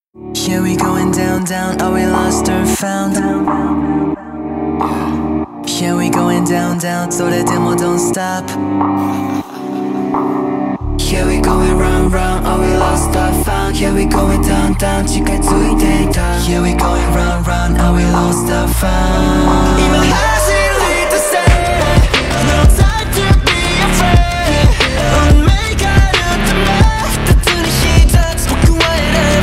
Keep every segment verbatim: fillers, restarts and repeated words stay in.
Yeah, we going down, down, are we lost or found? Yeah, we going down, down, so that demo don't stop. Yeah, we going round, round, are we lost or found? Yeah, we going down, down, 지가ついていた Yeah, we going round, round, are we lost or found? Even hesitate to say no time to be afraid. 운명이 가르쳐 말 듯한 시작 스포크와의 랩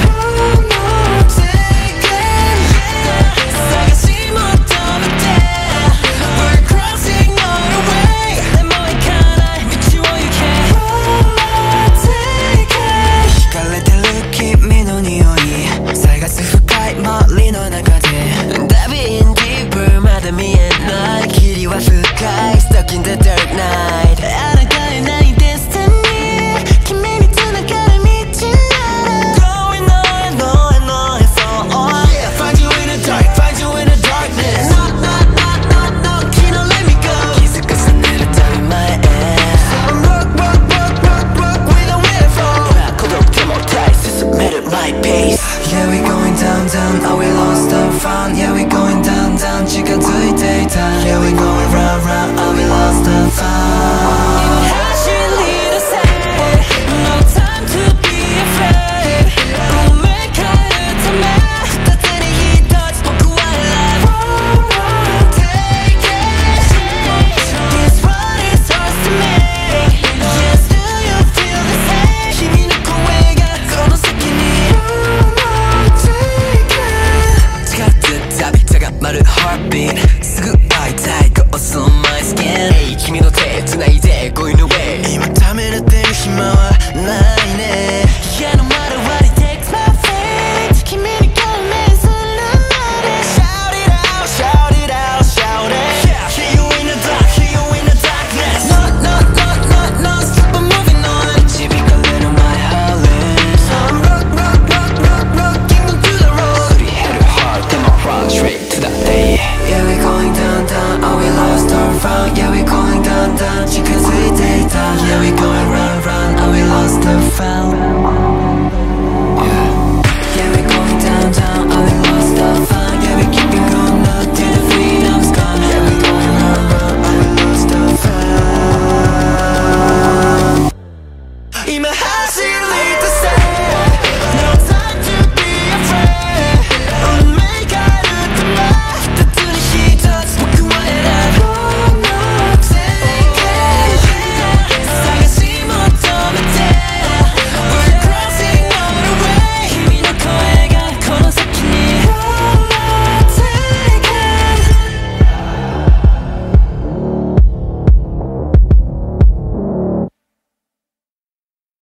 싸가지 못하면 돼. We're crossing all the way. 내 머리카락에 비추어 you can't take it. 휘갈릴 느낌 민호 니오이 살갗을深い멀리 너나가대 답인 deeper 마담이 at night 길이와深いstuck in the dark night 알아가는 나의 destiny 기민이 떠나가는 미친 나를 Going on and on and on and so on Yeah, find you in the dark, find you in the darkness No, no, no, no, no, can you let me go 기습가서 내려 따위 my ass So I'm rock, rock, rock, rock, rock with a waterfall 그렇게 못해 스스로 at my pace Yeah, we going down, down, are we lost or found? Yeah, we going down, down, 지가 too daytime Yeah, we going